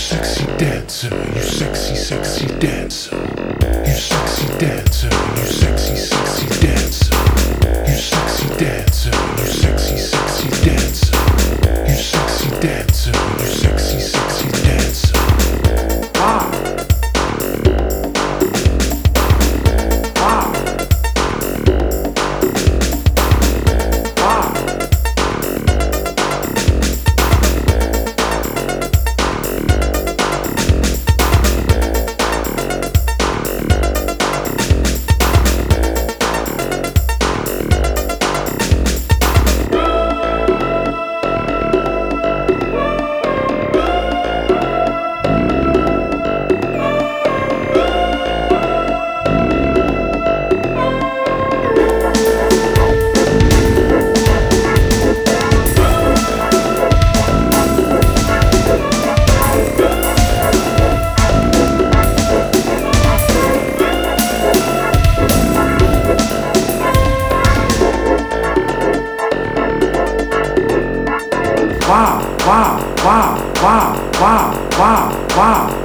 sexy dancer, you sexy, sexy dancer. You sexy dancer, you sexy, sexy dancer. You sexy dancer, you sexy, sexy dancer. You sexy dancer, you sexy, sexy dancer. Wow. Wow. Wow. Wow, wow, wow, wow, wow, wow, wow.